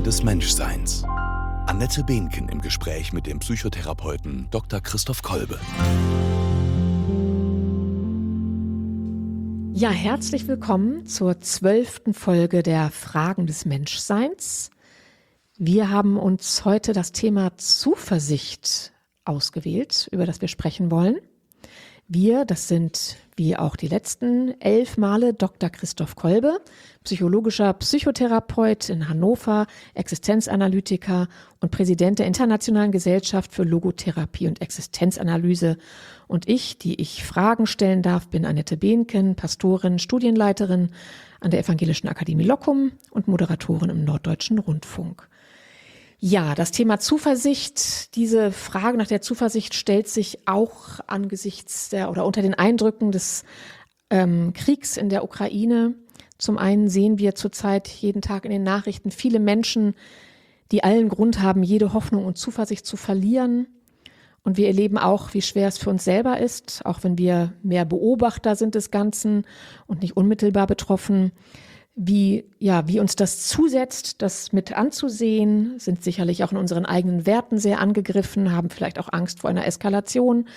des Menschseins. Annette Behnken im Gespräch mit dem Psychotherapeuten Dr. Christoph Kolbe. Ja, herzlich willkommen zur 12. Folge der Fragen des Menschseins. Wir haben uns heute das Thema Zuversicht ausgewählt, über das wir sprechen wollen. Wir, das sind wie auch die letzten 11 Male Dr. Christoph Kolbe, psychologischer Psychotherapeut in Hannover, Existenzanalytiker und Präsident der Internationalen Gesellschaft für Logotherapie und Existenzanalyse. Und ich, die ich Fragen stellen darf, bin Annette Behnken, Pastorin, Studienleiterin an der Evangelischen Akademie Loccum und Moderatorin im Norddeutschen Rundfunk. Ja, das Thema Zuversicht, diese Frage nach der Zuversicht stellt sich auch angesichts oder unter den Eindrücken des Kriegs in der Ukraine. Zum einen sehen wir zurzeit jeden Tag in den Nachrichten viele Menschen, die allen Grund haben, jede Hoffnung und Zuversicht zu verlieren. Und wir erleben auch, wie schwer es für uns selber ist, auch wenn wir mehr Beobachter sind des Ganzen und nicht unmittelbar betroffen. Wie uns das zusetzt, das mit anzusehen, sind sicherlich auch in unseren eigenen Werten sehr angegriffen, haben vielleicht auch Angst vor einer Eskalation.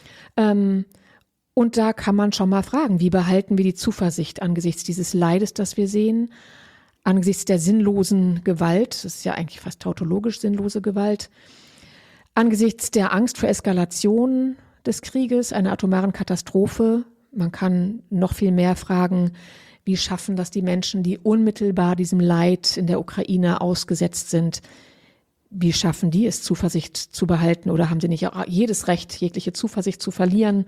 Und da kann man schon mal fragen, wie behalten wir die Zuversicht angesichts dieses Leides, das wir sehen, angesichts der sinnlosen Gewalt, das ist ja eigentlich fast tautologisch sinnlose Gewalt, angesichts der Angst vor Eskalation des Krieges, einer atomaren Katastrophe. Man kann noch viel mehr fragen, wie schaffen das die Menschen, die unmittelbar diesem Leid in der Ukraine ausgesetzt sind? Wie schaffen die es, Zuversicht zu behalten, oder haben sie nicht auch jedes Recht, jegliche Zuversicht zu verlieren?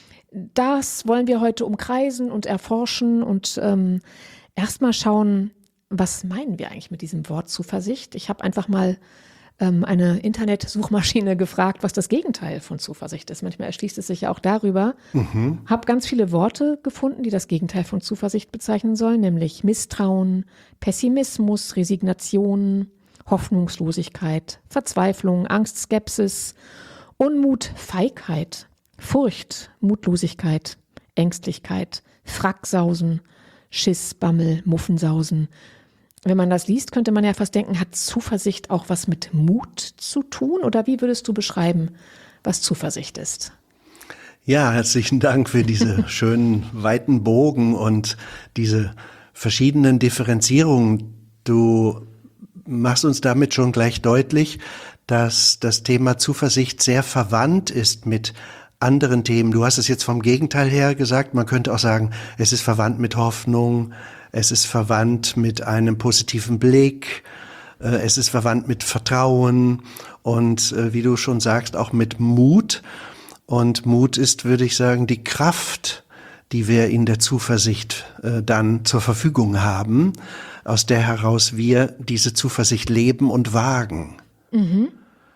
Das wollen wir heute umkreisen und erforschen und erstmal schauen, was meinen wir eigentlich mit diesem Wort Zuversicht? Ich habe einfach mal eine Internetsuchmaschine gefragt, was das Gegenteil von Zuversicht ist. Manchmal erschließt es sich ja auch darüber. Habe ganz viele Worte gefunden, die das Gegenteil von Zuversicht bezeichnen sollen, nämlich Misstrauen, Pessimismus, Resignation, Hoffnungslosigkeit, Verzweiflung, Angst, Skepsis, Unmut, Feigheit, Furcht, Mutlosigkeit, Ängstlichkeit, Fracksausen, Schiss, Bammel, Muffensausen. Wenn man das liest, könnte man ja fast denken, hat Zuversicht auch was mit Mut zu tun? Oder wie würdest du beschreiben, was Zuversicht ist? Ja, herzlichen Dank für diese schönen weiten Bogen und diese verschiedenen Differenzierungen. Du machst uns damit schon gleich deutlich, dass das Thema Zuversicht sehr verwandt ist mit anderen Themen. Du hast es jetzt vom Gegenteil her gesagt. Man könnte auch sagen, es ist verwandt mit Hoffnung. Es ist verwandt mit einem positiven Blick, es ist verwandt mit Vertrauen und wie du schon sagst, auch mit Mut. Und Mut ist, würde ich sagen, die Kraft, die wir in der Zuversicht dann zur Verfügung haben, aus der heraus wir diese Zuversicht leben und wagen. Mhm.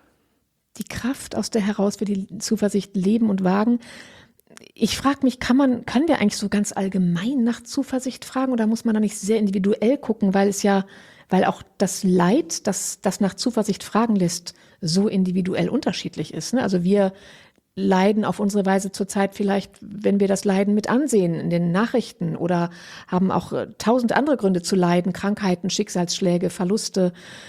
Die Kraft, aus der heraus wir die Zuversicht leben und wagen. Ich frage mich, können wir eigentlich so ganz allgemein nach Zuversicht fragen, oder muss man da nicht sehr individuell gucken, weil auch das Leid, das nach Zuversicht fragen lässt, so individuell unterschiedlich ist, ne? Also wir leiden auf unsere Weise zurzeit vielleicht, wenn wir das Leiden mit ansehen in den Nachrichten, oder haben auch 1000 andere Gründe zu leiden, Krankheiten, Schicksalsschläge, Verluste.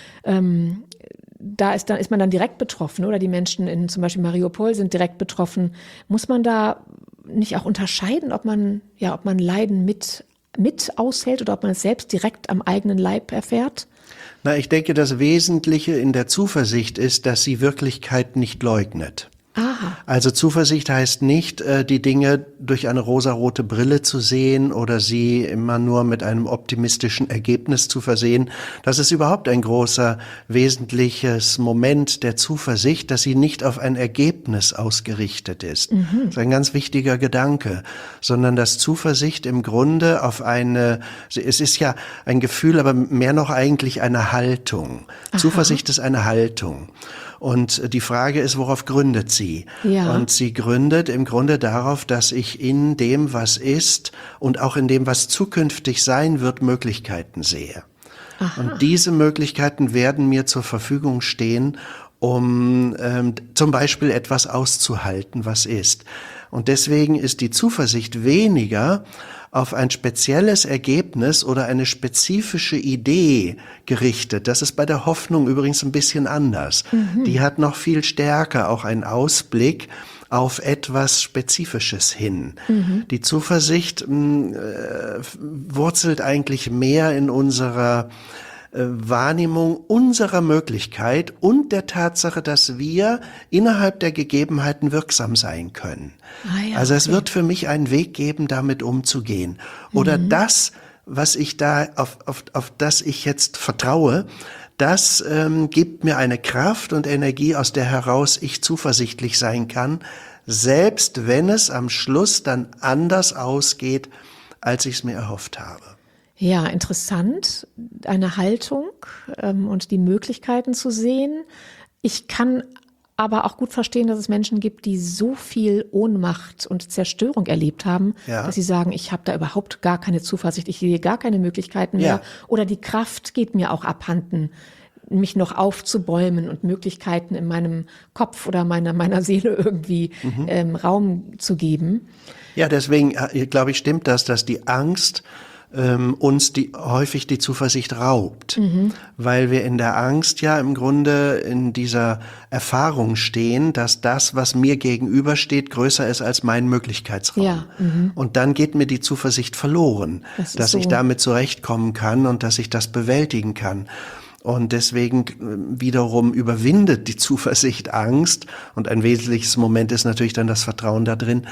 Da ist man dann direkt betroffen, oder die Menschen in zum Beispiel Mariupol sind direkt betroffen. Muss man da nicht auch unterscheiden, ob man Leiden mit aushält oder ob man es selbst direkt am eigenen Leib erfährt? Na, ich denke, das Wesentliche in der Zuversicht ist, dass sie Wirklichkeit nicht leugnet. Aha. Also Zuversicht heißt nicht, die Dinge durch eine rosarote Brille zu sehen oder sie immer nur mit einem optimistischen Ergebnis zu versehen. Das ist überhaupt ein großer, wesentliches Moment der Zuversicht, dass sie nicht auf ein Ergebnis ausgerichtet ist. Das ist ein ganz wichtiger Gedanke, sondern dass Zuversicht im Grunde es ist ja ein Gefühl, aber mehr noch eigentlich eine Haltung. Aha. Zuversicht ist eine Haltung. Und die Frage ist, worauf gründet sie? Ja. Und sie gründet im Grunde darauf, dass ich in dem, was ist und auch in dem, was zukünftig sein wird, Möglichkeiten sehe. Aha. Und diese Möglichkeiten werden mir zur Verfügung stehen, um zum Beispiel etwas auszuhalten, was ist. Und deswegen ist die Zuversicht weniger auf ein spezielles Ergebnis oder eine spezifische Idee gerichtet. Das ist bei der Hoffnung übrigens ein bisschen anders. Die hat noch viel stärker auch einen Ausblick auf etwas Spezifisches hin. Die Zuversicht wurzelt eigentlich mehr in unserer Wahrnehmung unserer Möglichkeit und der Tatsache, dass wir innerhalb der Gegebenheiten wirksam sein können. Also es wird für mich einen Weg geben, damit umzugehen. Oder das, was ich da, auf das ich jetzt vertraue, das gibt mir eine Kraft und Energie, aus der heraus ich zuversichtlich sein kann, selbst wenn es am Schluss dann anders ausgeht, als ich es mir erhofft habe. Ja, interessant, eine Haltung und die Möglichkeiten zu sehen. Ich kann aber auch gut verstehen, dass es Menschen gibt, die so viel Ohnmacht und Zerstörung erlebt haben, dass sie sagen, ich habe da überhaupt gar keine Zuversicht, ich sehe gar keine Möglichkeiten mehr oder die Kraft geht mir auch abhanden, mich noch aufzubäumen und Möglichkeiten in meinem Kopf oder meiner Seele irgendwie Raum zu geben. Ja, deswegen, glaube ich, stimmt das, dass die Angst uns häufig die Zuversicht raubt, weil wir in der Angst ja im Grunde in dieser Erfahrung stehen, dass das, was mir gegenübersteht, größer ist als mein Möglichkeitsraum. Ja, und dann geht mir die Zuversicht verloren, dass ich damit zurechtkommen kann und dass ich das bewältigen kann. Und deswegen wiederum überwindet die Zuversicht Angst. Und ein wesentliches Moment ist natürlich dann das Vertrauen da drin,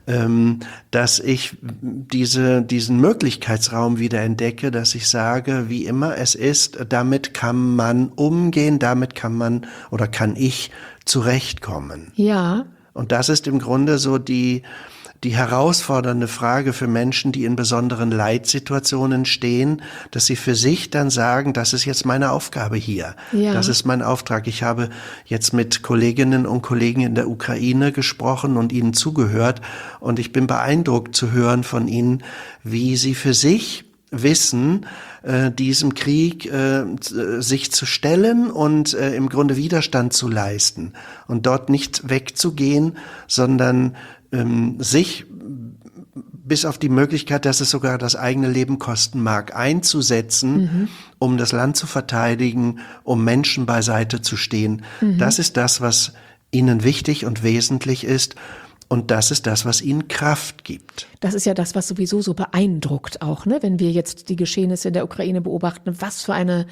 dass ich diesen Möglichkeitsraum wieder entdecke, dass ich sage, wie immer es ist, damit kann man umgehen, damit kann ich zurechtkommen. Ja. Und das ist im Grunde so die herausfordernde Frage für Menschen, die in besonderen Leitsituationen stehen, dass sie für sich dann sagen, das ist jetzt meine Aufgabe hier. Ja. Das ist mein Auftrag. Ich habe jetzt mit Kolleginnen und Kollegen in der Ukraine gesprochen und ihnen zugehört und ich bin beeindruckt zu hören von ihnen, wie sie für sich wissen, diesem Krieg sich zu stellen und im Grunde Widerstand zu leisten und dort nicht wegzugehen, sondern sich bis auf die Möglichkeit, dass es sogar das eigene Leben kosten mag, einzusetzen, um das Land zu verteidigen, um Menschen beiseite zu stehen. Das ist das, was ihnen wichtig und wesentlich ist. Und das ist das, was ihnen Kraft gibt. Das ist ja das, was sowieso so beeindruckt auch, ne? Wenn wir jetzt die Geschehnisse in der Ukraine beobachten, was für eine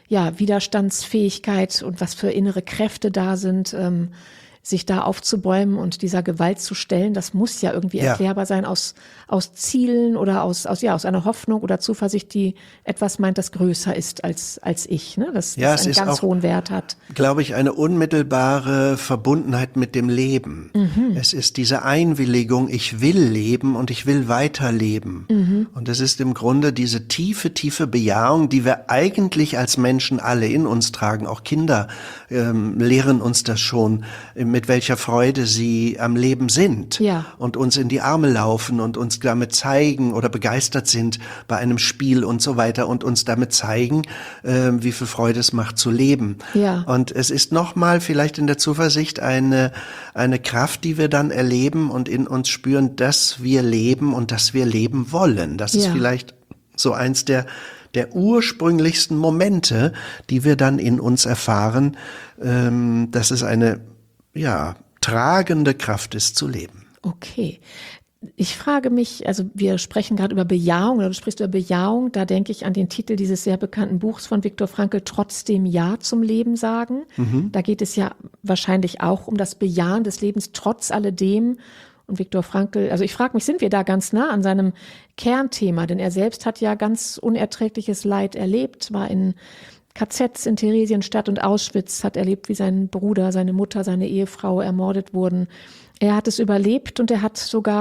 Widerstandsfähigkeit und was für innere Kräfte da sind, sich da aufzubäumen und dieser Gewalt zu stellen, das muss ja irgendwie erklärbar sein aus Zielen oder aus einer Hoffnung oder Zuversicht, die etwas meint, das größer ist als ich, ne? Das einen ganz hohen Wert hat. Glaube ich, eine unmittelbare Verbundenheit mit dem Leben. Es ist diese Einwilligung, ich will leben und ich will weiterleben. Und es ist im Grunde diese tiefe, tiefe Bejahung, die wir eigentlich als Menschen alle in uns tragen. Auch Kinder lehren uns das schon, mit welcher Freude sie am Leben sind und uns in die Arme laufen und uns damit zeigen oder begeistert sind bei einem Spiel und so weiter und uns damit zeigen, wie viel Freude es macht zu leben. Ja. Und es ist nochmal vielleicht in der Zuversicht eine Kraft, die wir dann erleben und in uns spüren, dass wir leben und dass wir leben wollen. Das ist vielleicht so eins der ursprünglichsten Momente, die wir dann in uns erfahren, dass es eine tragende Kraft ist zu leben. Okay. Ich frage mich, also wir sprechen gerade über Bejahung, oder du sprichst über Bejahung, da denke ich an den Titel dieses sehr bekannten Buchs von Viktor Frankl, Trotzdem Ja zum Leben sagen. Da geht es ja wahrscheinlich auch um das Bejahen des Lebens trotz alledem. Und Viktor Frankl, also ich frage mich, sind wir da ganz nah an seinem Kernthema? Denn er selbst hat ja ganz unerträgliches Leid erlebt, war in KZs in Theresienstadt und Auschwitz, hat erlebt, wie sein Bruder, seine Mutter, seine Ehefrau ermordet wurden. Er hat es überlebt und er hat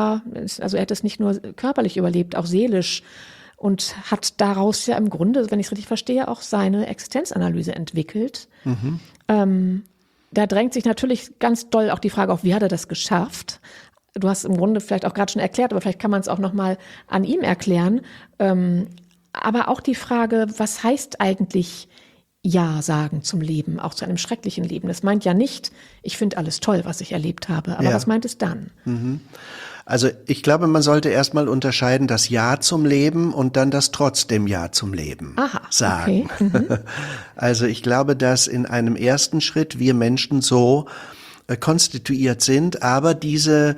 es nicht nur körperlich überlebt, auch seelisch und hat daraus ja im Grunde, wenn ich es richtig verstehe, auch seine Existenzanalyse entwickelt. Da drängt sich natürlich ganz doll auch die Frage auf, wie hat er das geschafft? Du hast im Grunde vielleicht auch gerade schon erklärt, aber vielleicht kann man es auch nochmal an ihm erklären. Aber auch die Frage, was heißt eigentlich Ja sagen zum Leben, auch zu einem schrecklichen Leben. Das meint ja nicht, ich finde alles toll, was ich erlebt habe. Aber was meint es dann? Also ich glaube, man sollte erstmal unterscheiden das Ja zum Leben und dann das trotzdem Ja zum Leben sagen. Okay. Also ich glaube, dass in einem ersten Schritt wir Menschen so konstituiert sind, aber diese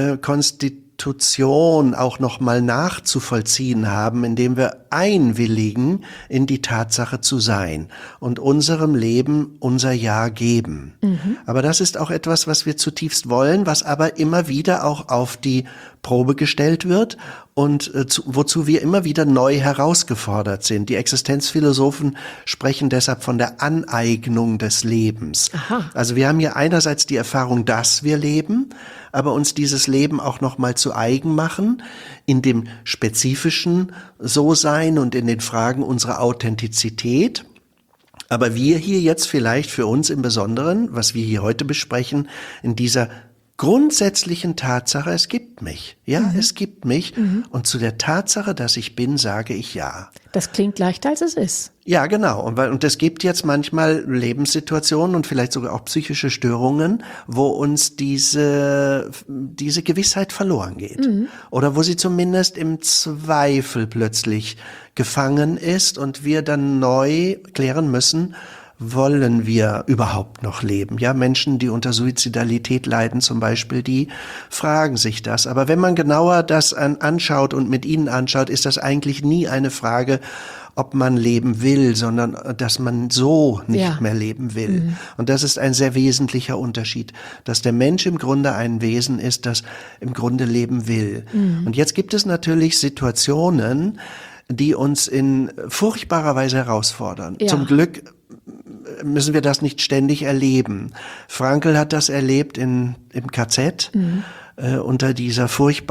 Konstitution auch noch mal nachzuvollziehen haben, indem wir einwilligen in die Tatsache zu sein und unserem Leben unser Ja geben. Aber das ist auch etwas, was wir zutiefst wollen, was aber immer wieder auch auf die Probe gestellt wird und wozu wir immer wieder neu herausgefordert sind. Die Existenzphilosophen sprechen deshalb von der Aneignung des Lebens. Aha. Also wir haben hier einerseits die Erfahrung, dass wir leben, aber uns dieses Leben auch noch mal zu eigen machen, in dem spezifischen So-Sein und in den Fragen unserer Authentizität. Aber wir hier jetzt vielleicht für uns im Besonderen, was wir hier heute besprechen, in dieser grundsätzlichen Tatsache, es gibt mich. Ja, es gibt mich. Und zu der Tatsache, dass ich bin, sage ich ja. Das klingt leichter, als es ist. Ja, genau. Und es gibt jetzt manchmal Lebenssituationen und vielleicht sogar auch psychische Störungen, wo uns diese Gewissheit verloren geht. Oder wo sie zumindest im Zweifel plötzlich gefangen ist und wir dann neu klären müssen, wollen wir überhaupt noch leben? Ja, Menschen, die unter Suizidalität leiden zum Beispiel, die fragen sich das. Aber wenn man genauer das anschaut und mit ihnen anschaut, ist das eigentlich nie eine Frage, ob man leben will, sondern dass man so nicht mehr leben will. Und das ist ein sehr wesentlicher Unterschied, dass der Mensch im Grunde ein Wesen ist, das im Grunde leben will. Und jetzt gibt es natürlich Situationen, die uns in furchtbarer Weise herausfordern. Ja. Zum Glück müssen wir das nicht ständig erleben. Frankl hat das erlebt im KZ, unter dieser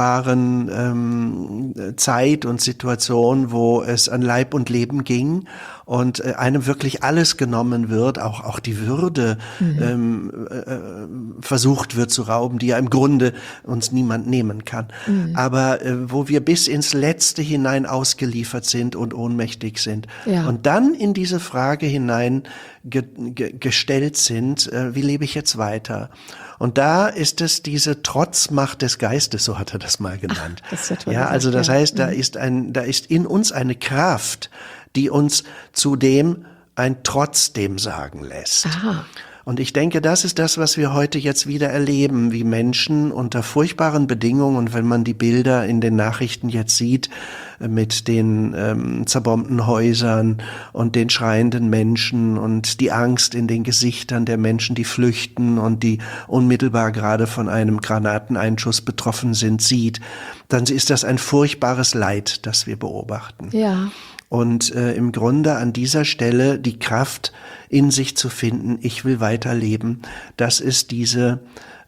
furchtbaren Zeit und Situation, wo es an Leib und Leben ging und einem wirklich alles genommen wird, auch die Würde versucht wird zu rauben, die ja im Grunde uns niemand nehmen kann. Aber wo wir bis ins Letzte hinein ausgeliefert sind und ohnmächtig sind. Ja. Und dann in diese Frage hinein gestellt sind, wie lebe ich jetzt weiter? Und da ist es diese Trotzmacht des Geistes, so hat er das mal genannt. Das ist ja toll Ja, also das gesagt, heißt, da ist in uns eine Kraft, die uns zudem ein Trotzdem sagen lässt. Aha. Und ich denke, das ist das, was wir heute jetzt wieder erleben, wie Menschen unter furchtbaren Bedingungen, und wenn man die Bilder in den Nachrichten jetzt sieht, mit den zerbombten Häusern und den schreienden Menschen und die Angst in den Gesichtern der Menschen, die flüchten und die unmittelbar gerade von einem Granateneinschuss betroffen sind, sieht, dann ist das ein furchtbares Leid, das wir beobachten. Ja. Und im Grunde an dieser Stelle die Kraft in sich zu finden, ich will weiterleben, das ist dieses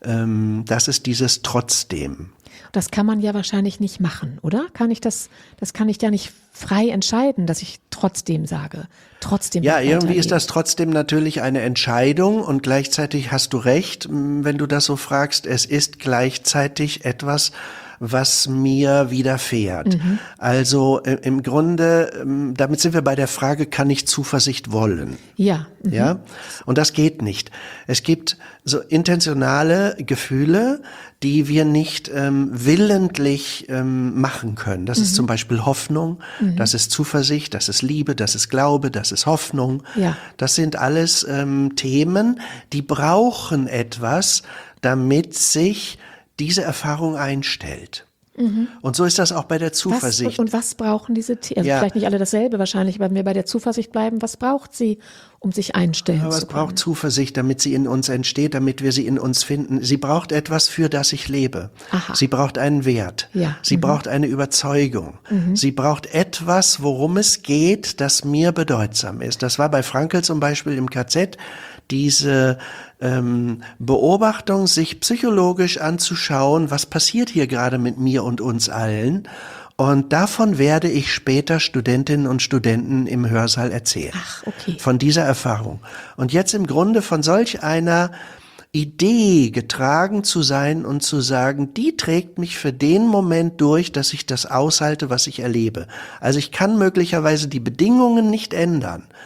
Trotzdem. Das kann man ja wahrscheinlich nicht machen, oder? Das kann ich ja nicht frei entscheiden, dass ich trotzdem sage. Trotzdem. Ja, irgendwie weiterleben. ist das trotzdem natürlich eine Entscheidung und gleichzeitig hast du recht, wenn du das so fragst, es ist gleichzeitig etwas, was mir widerfährt. Also im Grunde, damit sind wir bei der Frage, kann ich Zuversicht wollen? Ja. Ja, und das geht nicht. Es gibt so intentionale Gefühle, die wir nicht willentlich machen können. Das ist zum Beispiel Hoffnung, das ist Zuversicht, das ist Liebe, das ist Glaube, das ist Hoffnung. Ja. Das sind alles Themen, die brauchen etwas, damit sich diese Erfahrung einstellt. Und so ist das auch bei der Zuversicht. Was brauchen diese Themen? Also Ja. vielleicht nicht alle dasselbe wahrscheinlich, aber wenn wir bei der Zuversicht bleiben, was braucht sie, um sich einstellen Aber zu es können? braucht Zuversicht, damit sie in uns entsteht, damit wir sie in uns finden. Sie braucht etwas, für das ich lebe. Aha. Sie braucht einen Wert. Ja. Sie braucht eine Überzeugung. Sie braucht etwas, worum es geht, das mir bedeutsam ist. Das war bei Frankl zum Beispiel im KZ diese Beobachtung, sich psychologisch anzuschauen, was passiert hier gerade mit mir und uns allen. Und davon werde ich später Studentinnen und Studenten im Hörsaal erzählen. Ach, okay. Von dieser Erfahrung. Und jetzt im Grunde von solch einer Idee getragen zu sein und zu sagen, die trägt mich für den Moment durch, dass ich das aushalte, was ich erlebe. Also ich kann möglicherweise die Bedingungen nicht ändern,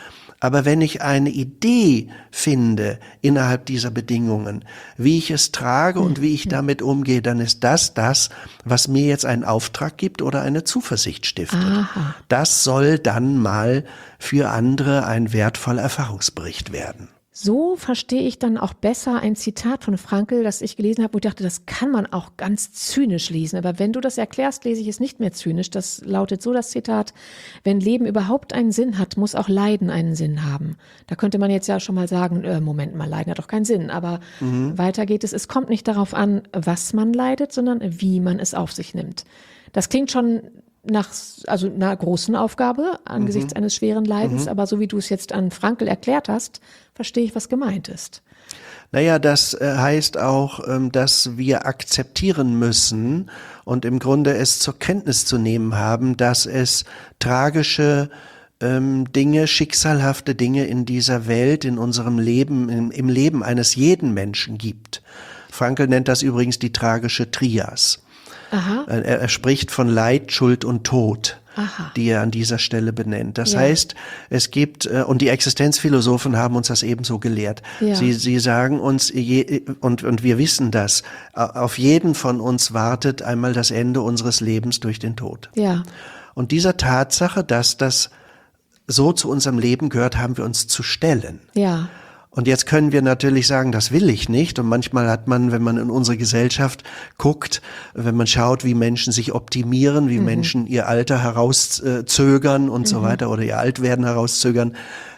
Aber wenn ich eine Idee finde innerhalb dieser Bedingungen, wie ich es trage und wie ich damit umgehe, dann ist das, was mir jetzt einen Auftrag gibt oder eine Zuversicht stiftet. Aha. Das soll dann mal für andere ein wertvoller Erfahrungsbericht werden. So verstehe ich dann auch besser ein Zitat von Frankl, das ich gelesen habe, wo ich dachte, das kann man auch ganz zynisch lesen. Aber wenn du das erklärst, lese ich es nicht mehr zynisch. Das lautet so, das Zitat: Wenn Leben überhaupt einen Sinn hat, muss auch Leiden einen Sinn haben. Da könnte man jetzt ja schon mal sagen, Moment mal, Leiden hat doch keinen Sinn. Aber weiter geht es. Es kommt nicht darauf an, was man leidet, sondern wie man es auf sich nimmt. Das klingt schon nach einer großen Aufgabe angesichts eines schweren Leidens, aber so wie du es jetzt an Frankl erklärt hast, verstehe ich, was gemeint ist. Naja, das heißt auch, dass wir akzeptieren müssen und im Grunde es zur Kenntnis zu nehmen haben, dass es tragische Dinge, schicksalhafte Dinge in dieser Welt, in unserem Leben, im Leben eines jeden Menschen gibt. Frankl nennt das übrigens die tragische Trias. Aha. Er spricht von Leid, Schuld und Tod, die er an dieser Stelle benennt. Das heißt, es gibt, und die Existenzphilosophen haben uns das ebenso gelehrt. Ja. Sie sagen uns, und wir wissen das, auf jeden von uns wartet einmal das Ende unseres Lebens durch den Tod. Ja. Und dieser Tatsache, dass das so zu unserem Leben gehört, haben wir uns zu stellen. Ja. Und jetzt können wir natürlich sagen, das will ich nicht. Und manchmal hat man, wenn man in unsere Gesellschaft guckt, wenn man schaut, wie Menschen sich optimieren, wie Menschen ihr Alter herauszögern und so weiter oder ihr Altwerden herauszögern,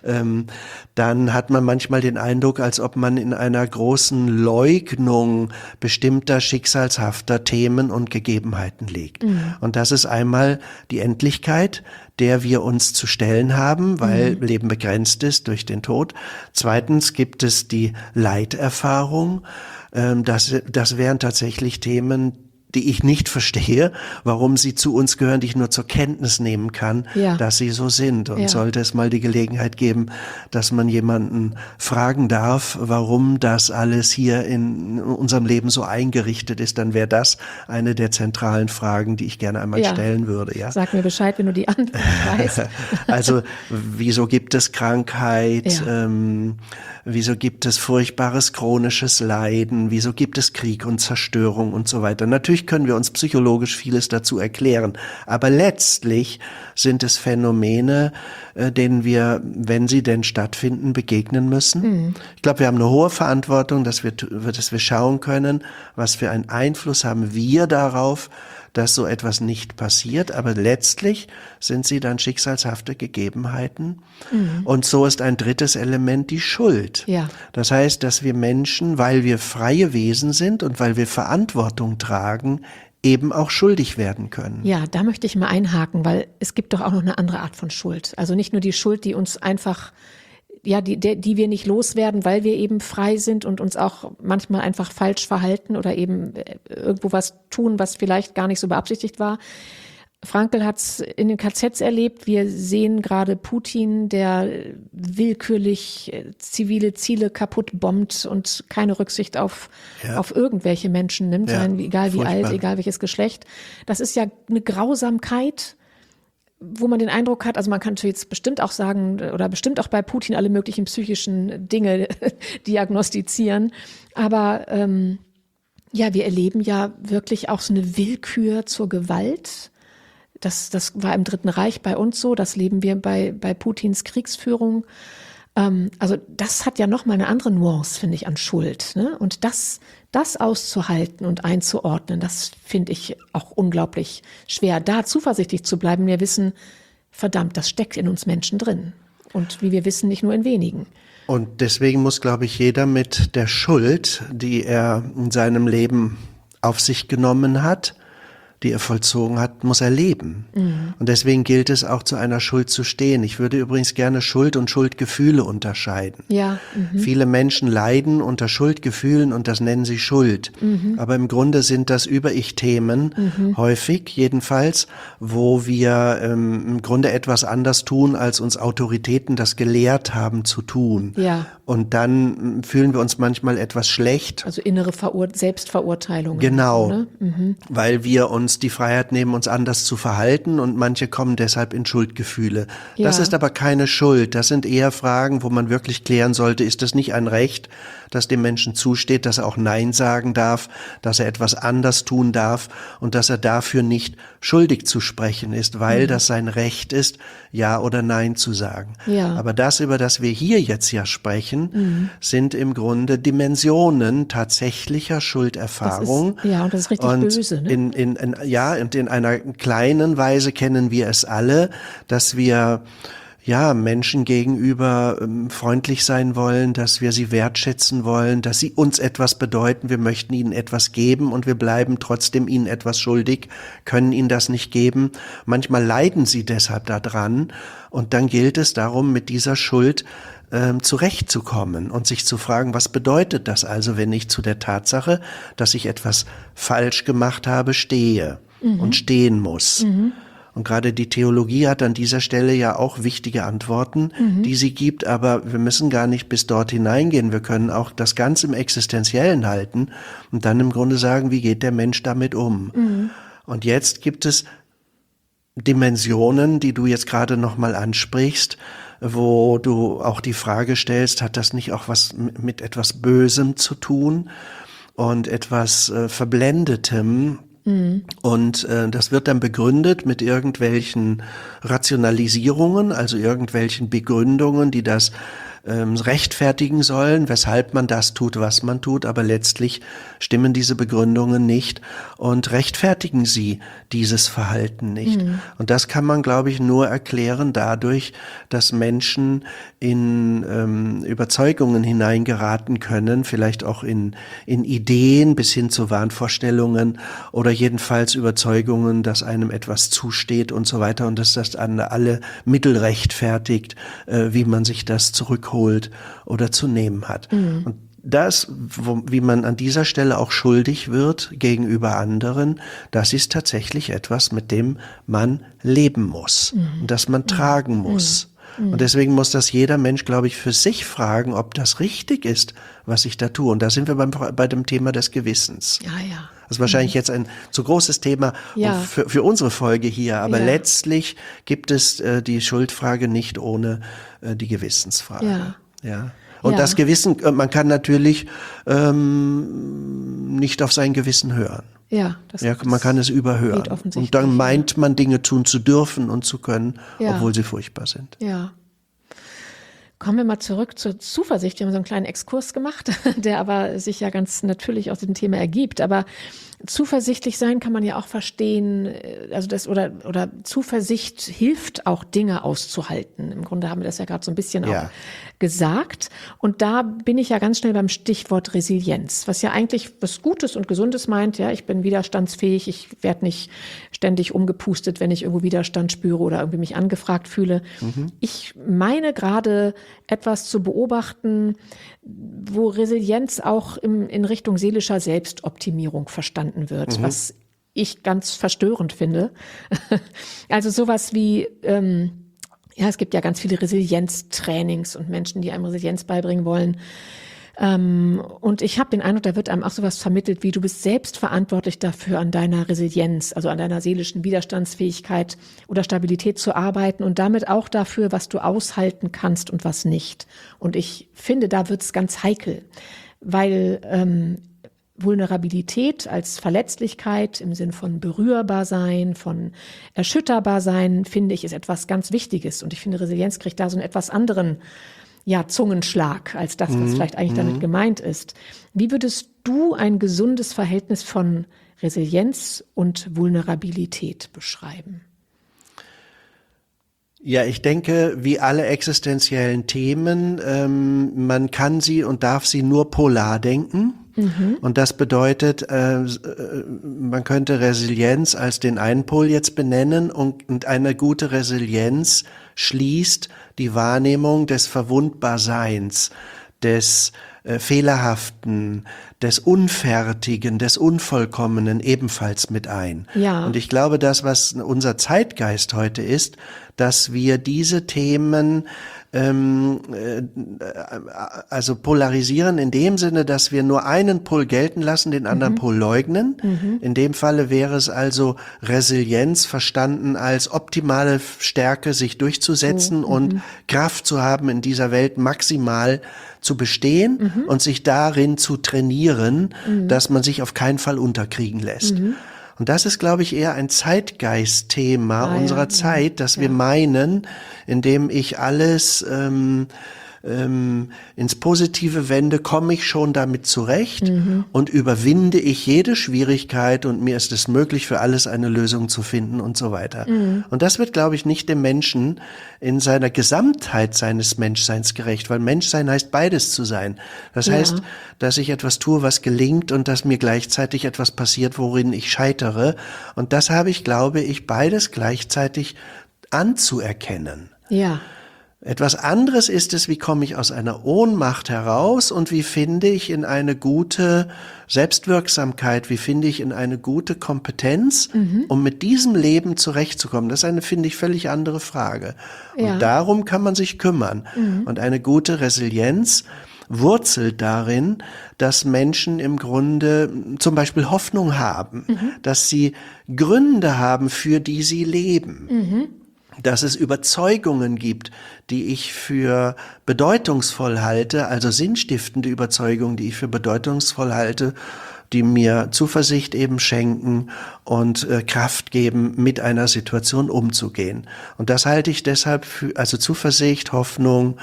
dann hat man manchmal den Eindruck, als ob man in einer großen Leugnung bestimmter schicksalshafter Themen und Gegebenheiten liegt. Und das ist einmal die Endlichkeit, der wir uns zu stellen haben, weil Leben begrenzt ist durch den Tod. Zweitens gibt es die Leiterfahrung. Das wären tatsächlich Themen, die ich nicht verstehe, warum sie zu uns gehören, die ich nur zur Kenntnis nehmen kann, dass sie so sind. Und sollte es mal die Gelegenheit geben, dass man jemanden fragen darf, warum das alles hier in unserem Leben so eingerichtet ist, dann wäre das eine der zentralen Fragen, die ich gerne einmal stellen würde. Ja? Sag mir Bescheid, wenn du die Antwort weißt. Also, wieso gibt es Krankheit? Wieso gibt es furchtbares chronisches Leiden? Wieso gibt es Krieg und Zerstörung und so weiter? Natürlich können wir uns psychologisch vieles dazu erklären, aber letztlich sind es Phänomene, denen wir, wenn sie denn stattfinden, begegnen müssen. Ich glaube, wir haben eine hohe Verantwortung, dass wir schauen können, was für einen Einfluss haben wir darauf, dass so etwas nicht passiert, aber letztlich sind sie dann schicksalshafte Gegebenheiten. Und so ist ein drittes Element die Schuld. Ja. Das heißt, dass wir Menschen, weil wir freie Wesen sind und weil wir Verantwortung tragen, eben auch schuldig werden können. Ja, da möchte ich mal einhaken, weil es gibt doch auch noch eine andere Art von Schuld. Also nicht nur die Schuld, die uns einfach, die wir nicht loswerden, weil wir eben frei sind und uns auch manchmal einfach falsch verhalten oder eben irgendwo was tun, was vielleicht gar nicht so beabsichtigt war. Frankl hat es in den KZs erlebt. Wir sehen gerade Putin, der willkürlich zivile Ziele kaputt bombt und keine Rücksicht auf irgendwelche Menschen nimmt, egal wie alt, egal welches Geschlecht. Das ist ja eine Grausamkeit, wo man den Eindruck hat, also man kann jetzt bestimmt auch sagen oder bestimmt auch bei Putin alle möglichen psychischen Dinge diagnostizieren, aber wir erleben ja wirklich auch so eine Willkür zur Gewalt. Das war im Dritten Reich bei uns so, das leben wir bei Putins Kriegsführung. Also das hat ja nochmal eine andere Nuance, finde ich, an Schuld. Ne? Und das auszuhalten und einzuordnen, das finde ich auch unglaublich schwer. Da zuversichtlich zu bleiben, wir wissen, verdammt, das steckt in uns Menschen drin. Und wie wir wissen, nicht nur in wenigen. Und deswegen muss, glaube ich, jeder mit der Schuld, die er in seinem Leben auf sich genommen hat, die er vollzogen hat, muss er leben. Und deswegen gilt es auch, zu einer Schuld zu stehen. Ich würde übrigens gerne Schuld und Schuldgefühle unterscheiden. Ja. Viele Menschen leiden unter Schuldgefühlen und das nennen sie Schuld. Aber im Grunde sind das Über-Ich-Themen, häufig jedenfalls, wo wir im Grunde etwas anders tun, als uns Autoritäten das gelehrt haben zu tun. Ja. Und dann fühlen wir uns manchmal etwas schlecht. Also innere Selbstverurteilung. Genau, so, ne? weil wir uns uns die Freiheit nehmen, uns anders zu verhalten und manche kommen deshalb in Schuldgefühle. Ja. Das ist aber keine Schuld. Das sind eher Fragen, wo man wirklich klären sollte, ist das nicht ein Recht, das dem Menschen zusteht, dass er auch Nein sagen darf, dass er etwas anders tun darf und dass er dafür nicht schuldig zu sprechen ist, weil das sein Recht ist, Ja oder Nein zu sagen. Ja. Aber das, über das wir hier jetzt ja sprechen, sind im Grunde Dimensionen tatsächlicher Schulderfahrung. Und das ist richtig böse. Ne? Und in einer kleinen Weise kennen wir es alle, dass wir Menschen gegenüber freundlich sein wollen, dass wir sie wertschätzen wollen, dass sie uns etwas bedeuten, wir möchten ihnen etwas geben und wir bleiben trotzdem ihnen etwas schuldig, können ihnen das nicht geben. Manchmal leiden sie deshalb daran und dann gilt es darum, mit dieser Schuld zurechtzukommen und sich zu fragen, was bedeutet das also, wenn ich zu der Tatsache, dass ich etwas falsch gemacht habe, stehe und stehen muss. Und gerade die Theologie hat an dieser Stelle ja auch wichtige Antworten, die sie gibt, aber wir müssen gar nicht bis dort hineingehen. Wir können auch das ganz im Existenziellen halten und dann im Grunde sagen, wie geht der Mensch damit um? Und jetzt gibt es Dimensionen, die du jetzt gerade nochmal ansprichst, wo du auch die Frage stellst, hat das nicht auch was mit etwas Bösem zu tun und etwas Verblendetem? Und das wird dann begründet mit irgendwelchen Rationalisierungen, also irgendwelchen Begründungen, die das rechtfertigen sollen, weshalb man das tut, was man tut, aber letztlich stimmen diese Begründungen nicht und rechtfertigen sie dieses Verhalten nicht. Und das kann man, glaube ich, nur erklären dadurch, dass Menschen in Überzeugungen hineingeraten können, vielleicht auch in Ideen bis hin zu Wahnvorstellungen oder jedenfalls Überzeugungen, dass einem etwas zusteht und so weiter und dass das an alle Mittel rechtfertigt, wie man sich das zurückholt oder zu nehmen hat. Und das, wie man an dieser Stelle auch schuldig wird gegenüber anderen, das ist tatsächlich etwas, mit dem man leben muss und das man tragen muss. Und deswegen muss das jeder Mensch, glaube ich, für sich fragen, ob das richtig ist, was ich da tue. Und da sind wir bei dem Thema des Gewissens. Ja. Das ist wahrscheinlich jetzt ein zu großes Thema für unsere Folge hier, aber letztlich gibt es die Schuldfrage nicht ohne die Gewissensfrage. Ja. Und das Gewissen, man kann natürlich nicht auf sein Gewissen hören. Man kann es überhören. Und dann meint man, Dinge tun zu dürfen und zu können, obwohl sie furchtbar sind. Ja. Kommen wir mal zurück zur Zuversicht. Wir haben so einen kleinen Exkurs gemacht, der aber sich ja ganz natürlich aus dem Thema ergibt. Aber zuversichtlich sein kann man ja auch verstehen, also das oder Zuversicht hilft auch Dinge auszuhalten. Im Grunde haben wir das ja gerade so ein bisschen auch gesagt. Und da bin ich ja ganz schnell beim Stichwort Resilienz, was ja eigentlich was Gutes und Gesundes meint. Ja, ich bin widerstandsfähig, ich werde nicht ständig umgepustet, wenn ich irgendwo Widerstand spüre oder irgendwie mich angefragt fühle. Ich meine gerade etwas zu beobachten, wo Resilienz auch in Richtung seelischer Selbstoptimierung verstanden wird, was ich ganz verstörend finde. Also sowas wie, es gibt ja ganz viele Resilienztrainings und Menschen, die einem Resilienz beibringen wollen. Und ich habe den Eindruck, da wird einem auch sowas vermittelt, wie du bist selbst verantwortlich dafür, an deiner Resilienz, also an deiner seelischen Widerstandsfähigkeit oder Stabilität zu arbeiten und damit auch dafür, was du aushalten kannst und was nicht. Und ich finde, da wird's ganz heikel, weil Vulnerabilität als Verletzlichkeit im Sinn von berührbar sein, von erschütterbar sein, finde ich, ist etwas ganz Wichtiges. Und ich finde, Resilienz kriegt da so einen etwas anderen Zungenschlag als das, was vielleicht eigentlich damit gemeint ist. Wie würdest du ein gesundes Verhältnis von Resilienz und Vulnerabilität beschreiben? Ja, ich denke, wie alle existenziellen Themen, man kann sie und darf sie nur polar denken. Und das bedeutet, man könnte Resilienz als den einen Pol jetzt benennen und eine gute Resilienz schließt die Wahrnehmung des Verwundbarseins, des Fehlerhaften, des Unfertigen, des Unvollkommenen ebenfalls mit ein. Ja. Und ich glaube, das, was unser Zeitgeist heute ist, dass wir diese Themen also polarisieren in dem Sinne, dass wir nur einen Pol gelten lassen, den anderen Pol leugnen. In dem Falle wäre es also Resilienz verstanden als optimale Stärke, sich durchzusetzen und Kraft zu haben, in dieser Welt maximal zu bestehen und sich darin zu trainieren, dass man sich auf keinen Fall unterkriegen lässt. Und das ist, glaube ich, eher ein Zeitgeistthema unserer Zeit, dass wir meinen, indem ich alles ins Positive wende, komme ich schon damit zurecht und überwinde ich jede Schwierigkeit und mir ist es möglich, für alles eine Lösung zu finden und so weiter. Und das wird, glaube ich, nicht dem Menschen in seiner Gesamtheit seines Menschseins gerecht, weil Menschsein heißt beides zu sein. Das heißt, dass ich etwas tue, was gelingt und dass mir gleichzeitig etwas passiert, worin ich scheitere. Und das habe ich, glaube ich, beides gleichzeitig anzuerkennen. Ja. Etwas anderes ist es, wie komme ich aus einer Ohnmacht heraus und wie finde ich in eine gute Selbstwirksamkeit, wie finde ich in eine gute Kompetenz, um mit diesem Leben zurechtzukommen. Das ist eine, finde ich, völlig andere Frage. Und darum kann man sich kümmern. Und eine gute Resilienz wurzelt darin, dass Menschen im Grunde zum Beispiel Hoffnung haben, dass sie Gründe haben, für die sie leben. Dass es Überzeugungen gibt, die ich für bedeutungsvoll halte, also sinnstiftende Überzeugungen, die ich für bedeutungsvoll halte, die mir Zuversicht eben schenken und Kraft geben, mit einer Situation umzugehen. Und das halte ich deshalb für, also Zuversicht, Hoffnung,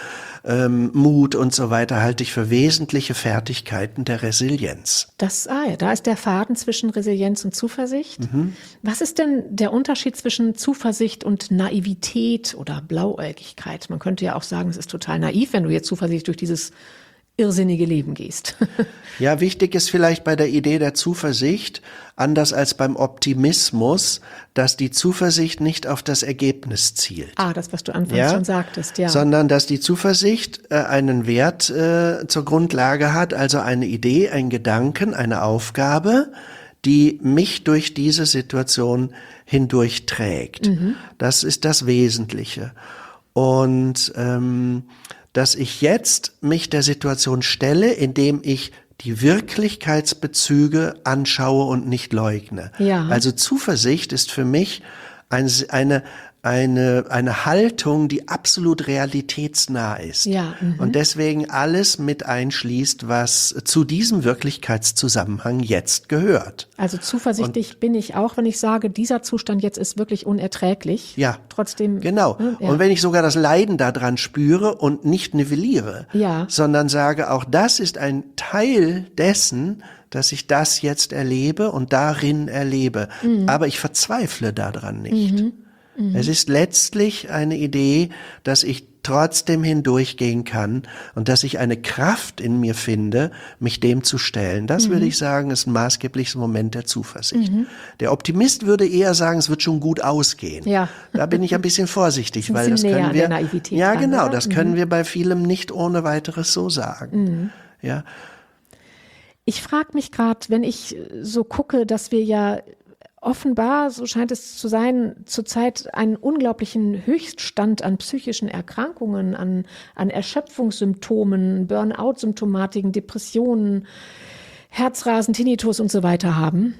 Mut und so weiter, halte ich für wesentliche Fertigkeiten der Resilienz. Da ist der Faden zwischen Resilienz und Zuversicht. Was ist denn der Unterschied zwischen Zuversicht und Naivität oder Blauäugigkeit? Man könnte ja auch sagen, es ist total naiv, wenn du jetzt zuversichtlich durch dieses irrsinnige Leben gehst. Ja, wichtig ist vielleicht bei der Idee der Zuversicht, anders als beim Optimismus, dass die Zuversicht nicht auf das Ergebnis zielt. Das, was du anfangs schon sagtest, ja. Sondern, dass die Zuversicht einen Wert zur Grundlage hat, also eine Idee, ein Gedanken, eine Aufgabe, die mich durch diese Situation hindurch trägt. Das ist das Wesentliche. Und dass ich jetzt mich der Situation stelle, indem ich die Wirklichkeitsbezüge anschaue und nicht leugne. Ja. Also Zuversicht ist für mich eine Haltung, die absolut realitätsnah ist. Ja, und deswegen alles mit einschließt, was zu diesem Wirklichkeitszusammenhang jetzt gehört. Also zuversichtlich bin ich auch, wenn ich sage, dieser Zustand jetzt ist wirklich unerträglich. Ja. Trotzdem. Genau. Ja. Und wenn ich sogar das Leiden daran spüre und nicht nivelliere, sondern sage, auch das ist ein Teil dessen, dass ich das jetzt erlebe und darin erlebe. Aber ich verzweifle daran nicht. Es ist letztlich eine Idee, dass ich trotzdem hindurchgehen kann und dass ich eine Kraft in mir finde, mich dem zu stellen. Das würde ich sagen, ist ein maßgebliches Moment der Zuversicht. Der Optimist würde eher sagen, es wird schon gut ausgehen. Ja. Da bin ich ein bisschen vorsichtig, weil das näher können an wir, der Naivität ja dran, genau, oder? das können wir bei vielem nicht ohne weiteres so sagen. Ja. Ich frage mich gerade, wenn ich so gucke, dass wir ja offenbar, so scheint es zu sein, zurzeit einen unglaublichen Höchststand an psychischen Erkrankungen, an Erschöpfungssymptomen, Burnout-Symptomatiken, Depressionen, Herzrasen, Tinnitus und so weiter haben,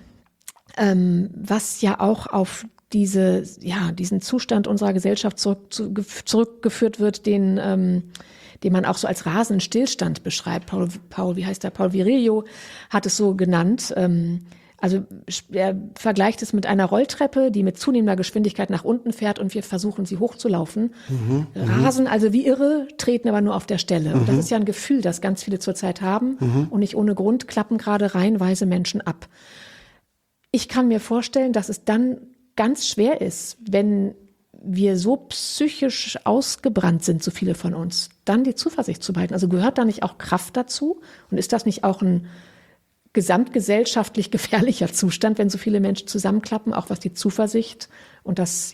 was ja auch auf diesen Zustand unserer Gesellschaft zurückgeführt wird, den man auch so als rasenden Stillstand beschreibt. Paul Virilio hat es so genannt. Also er vergleicht es mit einer Rolltreppe, die mit zunehmender Geschwindigkeit nach unten fährt und wir versuchen, sie hochzulaufen. Rasen also wie irre, treten aber nur auf der Stelle. Und das ist ja ein Gefühl, das ganz viele zurzeit haben. Und nicht ohne Grund klappen gerade reihenweise Menschen ab. Ich kann mir vorstellen, dass es dann ganz schwer ist, wenn wir so psychisch ausgebrannt sind, so viele von uns, dann die Zuversicht zu behalten. Also gehört da nicht auch Kraft dazu? Und ist das nicht auch ein gesamtgesellschaftlich gefährlicher Zustand, wenn so viele Menschen zusammenklappen, auch was die Zuversicht und das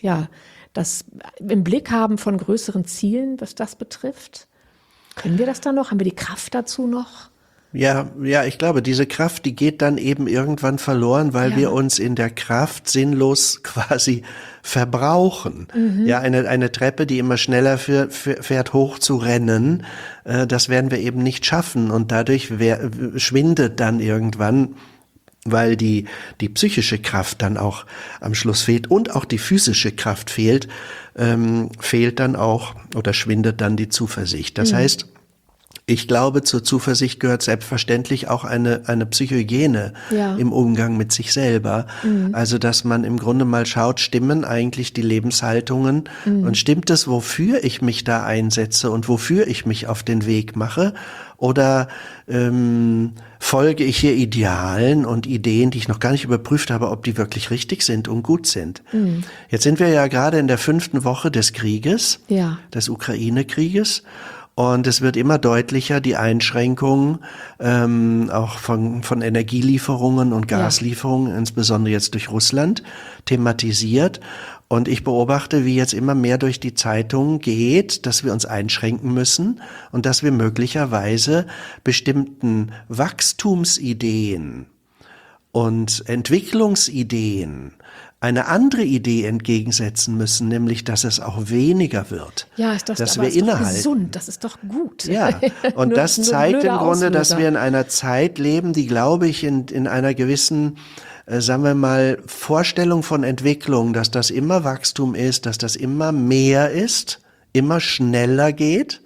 im Blick haben von größeren Zielen, was das betrifft? Können wir das dann noch? Haben wir die Kraft dazu noch? Ja, ich glaube, diese Kraft, die geht dann eben irgendwann verloren, weil wir uns in der Kraft sinnlos quasi verbrauchen. Ja, eine Treppe, die immer schneller fährt, hoch zu rennen, das werden wir eben nicht schaffen und dadurch schwindet dann irgendwann, weil die psychische Kraft dann auch am Schluss fehlt und auch die physische Kraft fehlt dann auch oder schwindet dann die Zuversicht. Das heißt, ich glaube, zur Zuversicht gehört selbstverständlich auch eine Psychohygiene im Umgang mit sich selber. Also, dass man im Grunde mal schaut, stimmen eigentlich die Lebenshaltungen und stimmt es, wofür ich mich da einsetze und wofür ich mich auf den Weg mache? Oder folge ich hier Idealen und Ideen, die ich noch gar nicht überprüft habe, ob die wirklich richtig sind und gut sind? Jetzt sind wir ja gerade in der 5. Woche des Krieges, des Ukraine-Krieges. Und es wird immer deutlicher, die Einschränkungen auch von Energielieferungen und Gaslieferungen, insbesondere jetzt durch Russland, thematisiert. Und ich beobachte, wie jetzt immer mehr durch die Zeitungen geht, dass wir uns einschränken müssen und dass wir möglicherweise bestimmten Wachstumsideen und Entwicklungsideen eine andere Idee entgegensetzen müssen, nämlich, dass es auch weniger wird. Ja, ist doch, dass aber wir innehalten. Gesund, das ist doch gut. Ja, und das zeigt im Grunde, dass wir in einer Zeit leben, die, glaube ich, in einer gewissen, sagen wir mal, Vorstellung von Entwicklung, dass das immer Wachstum ist, dass das immer mehr ist, immer schneller geht,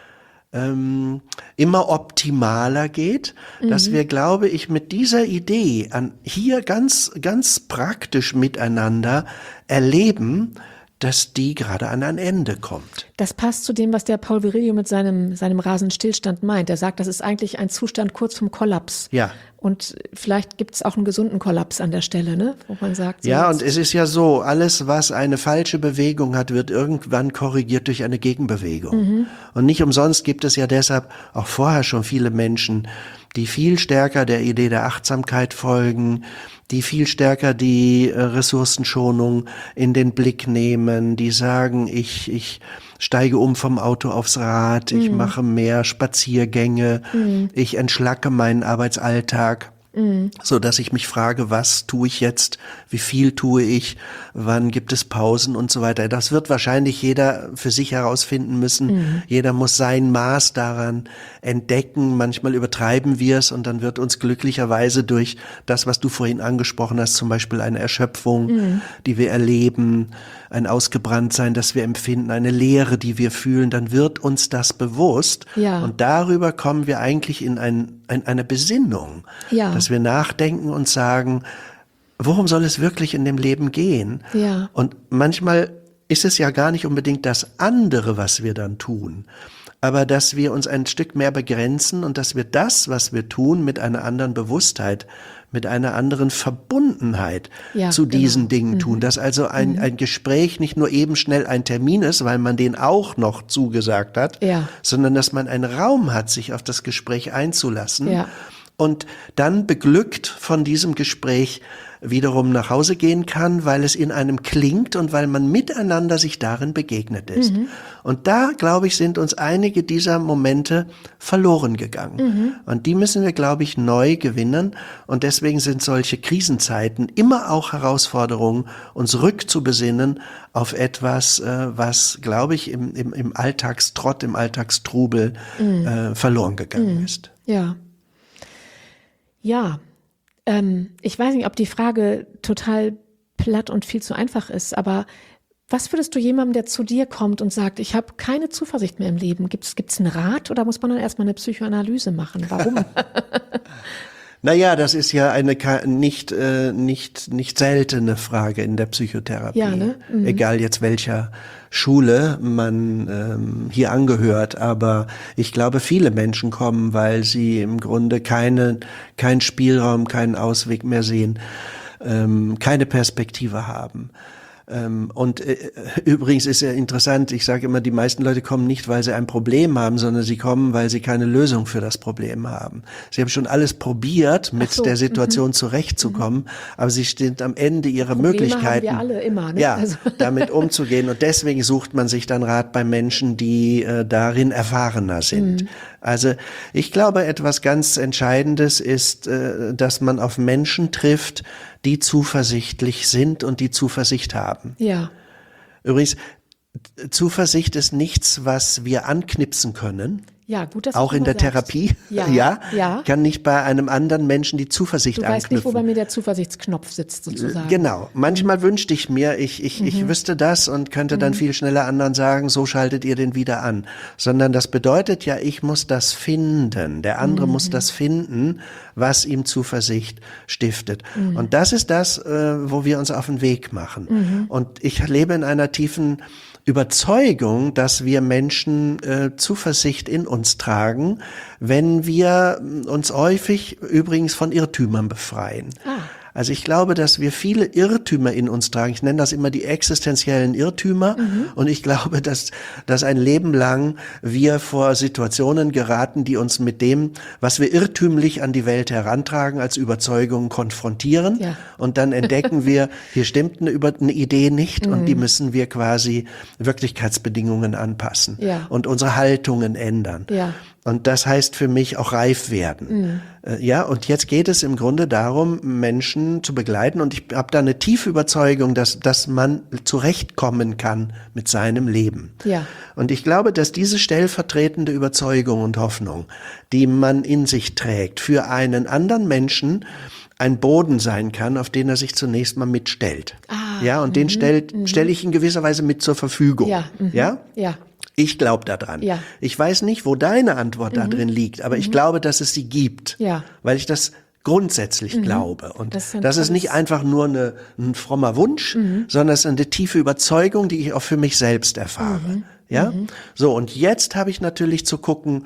immer optimaler geht, dass wir, glaube ich, mit dieser Idee hier ganz, ganz praktisch miteinander erleben, dass die gerade an ein Ende kommt. Das passt zu dem, was der Paul Virilio mit seinem rasenden Stillstand meint. Er sagt, das ist eigentlich ein Zustand kurz vom Kollaps. Ja. Und vielleicht gibt es auch einen gesunden Kollaps an der Stelle, ne? Wo man sagt, so ja, und es ist ja so, alles, was eine falsche Bewegung hat, wird irgendwann korrigiert durch eine Gegenbewegung. Und nicht umsonst gibt es ja deshalb auch vorher schon viele Menschen, die viel stärker der Idee der Achtsamkeit folgen, die viel stärker die Ressourcenschonung in den Blick nehmen, die sagen, ich steige um vom Auto aufs Rad, ich mache mehr Spaziergänge, ich entschlacke meinen Arbeitsalltag, so dass ich mich frage, was tue ich jetzt, wie viel tue ich, wann gibt es Pausen und so weiter. Das wird wahrscheinlich jeder für sich herausfinden müssen. Jeder muss sein Maß daran entdecken. Manchmal übertreiben wir es und dann wird uns glücklicherweise durch das, was du vorhin angesprochen hast, zum Beispiel eine Erschöpfung, die wir erleben, ein Ausgebranntsein, das wir empfinden, eine Leere, die wir fühlen, dann wird uns das bewusst. Ja. Und darüber kommen wir eigentlich in eine Besinnung, dass wir nachdenken und sagen, worum soll es wirklich in dem Leben gehen? Ja. Und manchmal ist es ja gar nicht unbedingt das andere, was wir dann tun, aber dass wir uns ein Stück mehr begrenzen und dass wir das, was wir tun, mit einer anderen Bewusstheit, mit einer anderen Verbundenheit zu diesen Dingen tun. Dass also ein Gespräch nicht nur eben schnell ein Termin ist, weil man den auch noch zugesagt hat, sondern dass man einen Raum hat, sich auf das Gespräch einzulassen und dann beglückt von diesem Gespräch wiederum nach Hause gehen kann, weil es in einem klingt und weil man miteinander sich darin begegnet ist. Und da, glaube ich, sind uns einige dieser Momente verloren gegangen. Und die müssen wir, glaube ich, neu gewinnen. Und deswegen sind solche Krisenzeiten immer auch Herausforderungen, uns rückzubesinnen auf etwas, was, glaube ich, im Alltagstrott, im Alltagstrubel verloren gegangen ist. Ja. Ja. Ich weiß nicht, ob die Frage total platt und viel zu einfach ist, aber was würdest du jemandem, der zu dir kommt und sagt, ich habe keine Zuversicht mehr im Leben, gibt's einen Rat oder muss man dann erstmal eine Psychoanalyse machen? Warum? Naja, das ist ja eine nicht seltene Frage in der Psychotherapie. Ja, ne? Egal jetzt welcher Schule man hier angehört. Aber ich glaube, viele Menschen kommen, weil sie im Grunde keinen Spielraum, keinen Ausweg mehr sehen, keine Perspektive haben. Und übrigens ist ja interessant, ich sage immer, die meisten Leute kommen nicht, weil sie ein Problem haben, sondern sie kommen, weil sie keine Lösung für das Problem haben. Sie haben schon alles probiert, mit der Situation zurechtzukommen, aber sie sind am Ende ihrer Möglichkeiten. Haben wir alle immer, ne? Ja, damit umzugehen. Und deswegen sucht man sich dann Rat bei Menschen, die darin erfahrener sind. Also ich glaube, etwas ganz Entscheidendes ist, dass man auf Menschen trifft, die zuversichtlich sind und die Zuversicht haben. Ja. Übrigens, Zuversicht ist nichts, was wir anknipsen können. Ja, gut, dass auch du in der sagst. Therapie. Ja. Kann nicht bei einem anderen Menschen die Zuversicht anknüpfen. Du weißt nicht, wo bei mir der Zuversichtsknopf sitzt, sozusagen. Genau. Manchmal wünschte ich mir, ich wüsste das und könnte dann viel schneller anderen sagen, so schaltet ihr den wieder an. Sondern das bedeutet ja, ich muss das finden. Der andere muss das finden, was ihm Zuversicht stiftet. Und das ist das, wo wir uns auf den Weg machen. Und ich lebe in einer tiefen Überzeugung, dass wir Menschen Zuversicht in uns tragen, wenn wir uns häufig übrigens von Irrtümern befreien. Also ich glaube, dass wir viele Irrtümer in uns tragen. Ich nenne das immer die existenziellen Irrtümer. Und ich glaube, dass ein Leben lang wir vor Situationen geraten, die uns mit dem, was wir irrtümlich an die Welt herantragen, als Überzeugung konfrontieren. Ja. Und dann entdecken wir, hier stimmt eine Idee nicht und die müssen wir quasi Wirklichkeitsbedingungen anpassen und unsere Haltungen ändern. Ja. Und das heißt für mich auch reif werden. Ja, und jetzt geht es im Grunde darum, Menschen zu begleiten. Und ich habe da eine tiefe Überzeugung, dass man zurechtkommen kann mit seinem Leben. Ja. Und ich glaube, dass diese stellvertretende Überzeugung und Hoffnung, die man in sich trägt, für einen anderen Menschen ein Boden sein kann, auf den er sich zunächst mal mitstellt. Ja, und den stelle ich in gewisser Weise mit zur Verfügung. Ja. Ja? Ja. Ich glaube daran. Ja. Ich weiß nicht, wo deine Antwort da drin liegt, aber ich glaube, dass es sie gibt, weil ich das grundsätzlich glaube. Und das ist nicht einfach nur ein frommer Wunsch, sondern es ist eine tiefe Überzeugung, die ich auch für mich selbst erfahre. Ja? So, und jetzt habe ich natürlich zu gucken,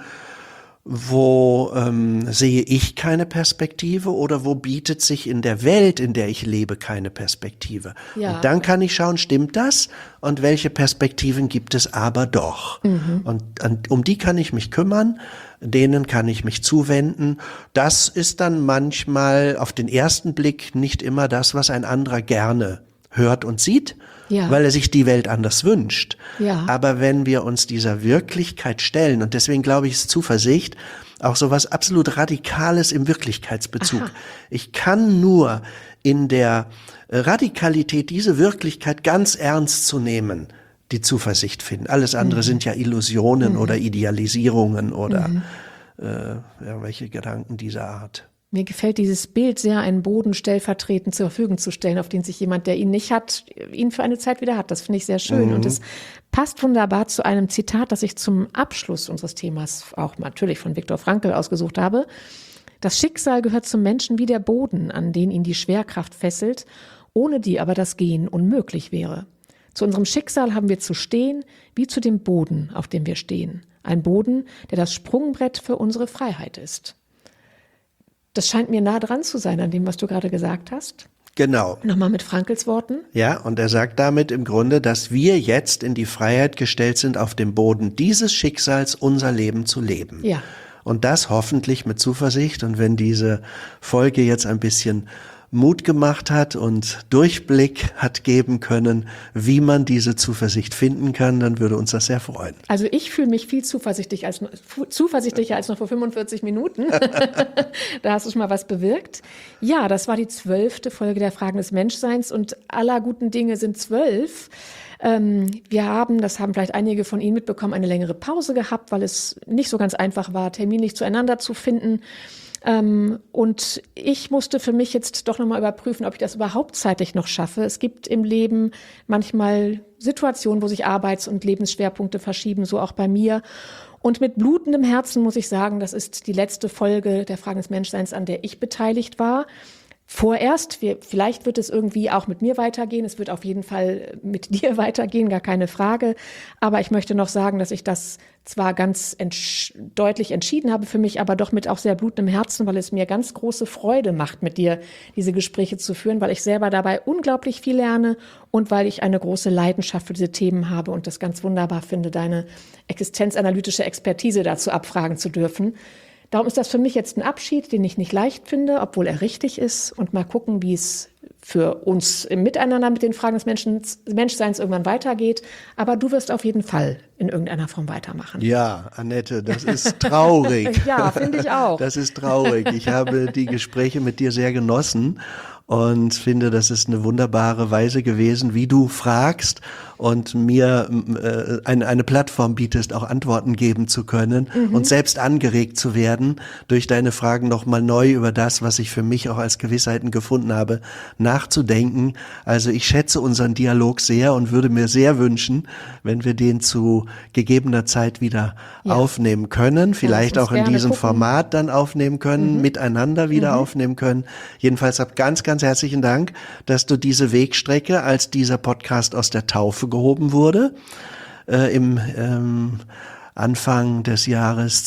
wo sehe ich keine Perspektive oder wo bietet sich in der Welt, in der ich lebe, keine Perspektive. Ja. Und dann kann ich schauen, stimmt das? Und welche Perspektiven gibt es aber doch? Und um die kann ich mich kümmern, denen kann ich mich zuwenden. Das ist dann manchmal auf den ersten Blick nicht immer das, was ein anderer gerne hört und sieht, weil er sich die Welt anders wünscht. Ja. Aber wenn wir uns dieser Wirklichkeit stellen, und deswegen glaube ich, ist Zuversicht auch so was absolut Radikales im Wirklichkeitsbezug. Ich kann nur in der Radikalität diese Wirklichkeit ganz ernst zu nehmen, die Zuversicht finden. Alles andere sind ja Illusionen oder Idealisierungen oder welche Gedanken dieser Art. Mir gefällt dieses Bild sehr, einen Boden stellvertretend zur Verfügung zu stellen, auf den sich jemand, der ihn nicht hat, ihn für eine Zeit wieder hat. Das finde ich sehr schön. Und es passt wunderbar zu einem Zitat, das ich zum Abschluss unseres Themas auch natürlich von Viktor Frankl ausgesucht habe. Das Schicksal gehört zum Menschen wie der Boden, an den ihn die Schwerkraft fesselt, ohne die aber das Gehen unmöglich wäre. Zu unserem Schicksal haben wir zu stehen, wie zu dem Boden, auf dem wir stehen. Ein Boden, der das Sprungbrett für unsere Freiheit ist. Das scheint mir nah dran zu sein an dem, was du gerade gesagt hast. Genau. Nochmal mit Frankls Worten. Ja, und er sagt damit im Grunde, dass wir jetzt in die Freiheit gestellt sind, auf dem Boden dieses Schicksals unser Leben zu leben. Ja. Und das hoffentlich mit Zuversicht. Und wenn diese Folge jetzt ein bisschen Mut gemacht hat und Durchblick hat geben können, wie man diese Zuversicht finden kann, dann würde uns das sehr freuen. Also ich fühle mich viel zuversichtlicher als noch vor 45 Minuten. Da hast du schon mal was bewirkt. Ja, das war die 12. Folge der Fragen des Menschseins und aller guten Dinge sind 12. Wir haben, das haben vielleicht einige von Ihnen mitbekommen, eine längere Pause gehabt, weil es nicht so ganz einfach war, terminlich zueinander zu finden. Und ich musste für mich jetzt doch nochmal überprüfen, ob ich das überhaupt zeitlich noch schaffe. Es gibt im Leben manchmal Situationen, wo sich Arbeits- und Lebensschwerpunkte verschieben, so auch bei mir. Und mit blutendem Herzen muss ich sagen, das ist die letzte Folge der Fragen des Menschseins, an der ich beteiligt war. vorerst. Vielleicht wird es irgendwie auch mit mir weitergehen. Es wird auf jeden Fall mit dir weitergehen, gar keine Frage. Aber ich möchte noch sagen, dass ich das zwar ganz deutlich entschieden habe für mich, aber doch mit auch sehr blutendem Herzen, weil es mir ganz große Freude macht, mit dir diese Gespräche zu führen, weil ich selber dabei unglaublich viel lerne und weil ich eine große Leidenschaft für diese Themen habe und das ganz wunderbar finde, deine existenzanalytische Expertise dazu abfragen zu dürfen. Darum ist das für mich jetzt ein Abschied, den ich nicht leicht finde, obwohl er richtig ist. Und mal gucken, wie es für uns im Miteinander mit den Fragen des Menschseins irgendwann weitergeht. Aber du wirst auf jeden Fall in irgendeiner Form weitermachen. Ja, Annette, das ist traurig. Ja, finde ich auch. Das ist traurig. Ich habe die Gespräche mit dir sehr genossen und finde, das ist eine wunderbare Weise gewesen, wie du fragst und mir eine Plattform bietest, auch Antworten geben zu können und selbst angeregt zu werden, durch deine Fragen nochmal neu über das, was ich für mich auch als Gewissheiten gefunden habe, nachzudenken. Also ich schätze unseren Dialog sehr und würde mir sehr wünschen, wenn wir den zu gegebener Zeit wieder aufnehmen können, vielleicht auch in diesem Format dann aufnehmen können, miteinander wieder aufnehmen können. Jedenfalls ganz, ganz herzlichen Dank, dass du diese Wegstrecke, als dieser Podcast aus der Taufe gehoben wurde, im Anfang des Jahres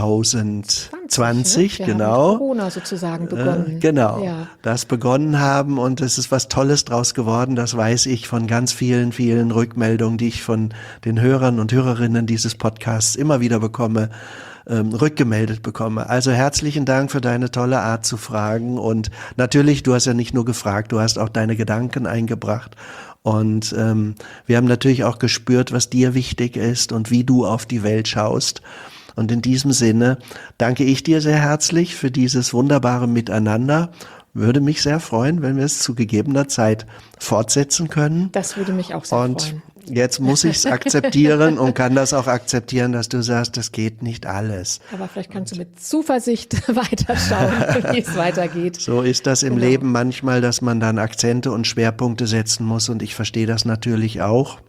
2020, wir genau. haben mit Corona sozusagen begonnen. Genau, Ja. das begonnen haben und es ist was Tolles draus geworden, das weiß ich von ganz vielen, vielen Rückmeldungen, die ich von den Hörern und Hörerinnen dieses Podcasts immer wieder bekomme, rückgemeldet bekomme. Also herzlichen Dank für deine tolle Art zu fragen und natürlich, du hast ja nicht nur gefragt, du hast auch deine Gedanken eingebracht und wir haben natürlich auch gespürt, was dir wichtig ist und wie du auf die Welt schaust. Und in diesem Sinne danke ich dir sehr herzlich für dieses wunderbare Miteinander. Würde mich sehr freuen, wenn wir es zu gegebener Zeit fortsetzen können. Das würde mich auch sehr freuen. Jetzt muss ich es akzeptieren und kann das auch akzeptieren, dass du sagst, das geht nicht alles. Aber vielleicht kannst du mit Zuversicht weiterschauen, wie es weitergeht. So ist das im Leben manchmal, dass man dann Akzente und Schwerpunkte setzen muss und ich verstehe das natürlich auch.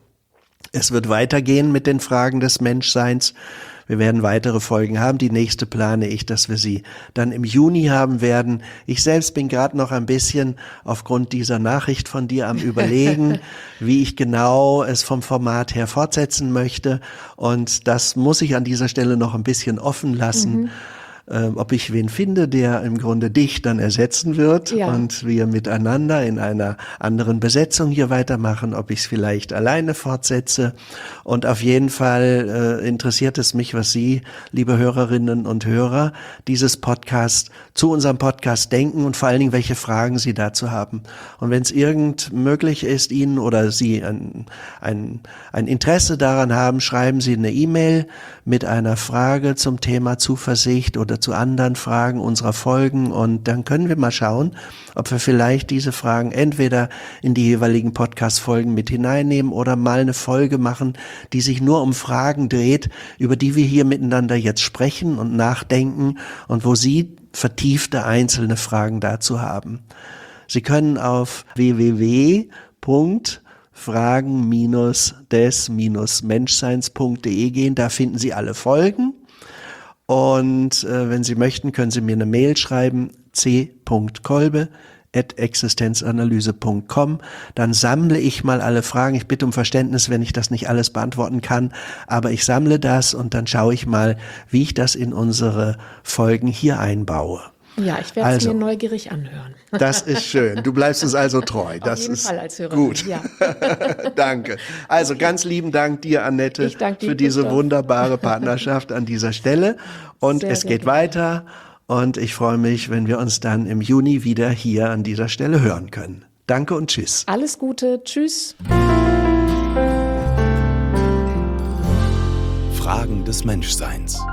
Es wird weitergehen mit den Fragen des Menschseins. Wir werden weitere Folgen haben. Die nächste plane ich, dass wir sie dann im Juni haben werden. Ich selbst bin gerade noch ein bisschen aufgrund dieser Nachricht von dir am Überlegen, wie ich genau es vom Format her fortsetzen möchte. Und das muss ich an dieser Stelle noch ein bisschen offen lassen. Ob ich wen finde, der im Grunde dich dann ersetzen wird und wir miteinander in einer anderen Besetzung hier weitermachen, ob ich es vielleicht alleine fortsetze. Und auf jeden Fall interessiert es mich, was Sie, liebe Hörerinnen und Hörer, dieses Podcast zu unserem Podcast denken und vor allen Dingen, welche Fragen Sie dazu haben. Und wenn es irgend möglich ist, Ihnen oder Sie ein Interesse daran haben, schreiben Sie eine E-Mail mit einer Frage zum Thema Zuversicht oder zu anderen Fragen unserer Folgen und dann können wir mal schauen, ob wir vielleicht diese Fragen entweder in die jeweiligen Podcast-Folgen mit hineinnehmen oder mal eine Folge machen, die sich nur um Fragen dreht, über die wir hier miteinander jetzt sprechen und nachdenken und wo Sie vertiefte einzelne Fragen dazu haben. Sie können auf www.fragen-des-menschseins.de gehen, da finden Sie alle Folgen. Und wenn Sie möchten, können Sie mir eine Mail schreiben, c.kolbe@existenzanalyse.com. Dann sammle ich mal alle Fragen. Ich bitte um Verständnis, wenn ich das nicht alles beantworten kann, aber ich sammle das und dann schaue ich mal, wie ich das in unsere Folgen hier einbaue. Ja, ich werde es mir neugierig anhören. Das ist schön. Du bleibst uns also treu. Das Auf jeden ist Fall als Hörerin, gut. ja. Danke. Also ganz lieben Dank dir, Annette, Ich danke dir, für diese Christoph. wunderbare Partnerschaft an dieser Stelle. Und Sehr, es sehr geht gerne. weiter. Und ich freue mich, wenn wir uns dann im Juni wieder hier an dieser Stelle hören können. Danke und tschüss. Alles Gute. Tschüss. Fragen des Menschseins.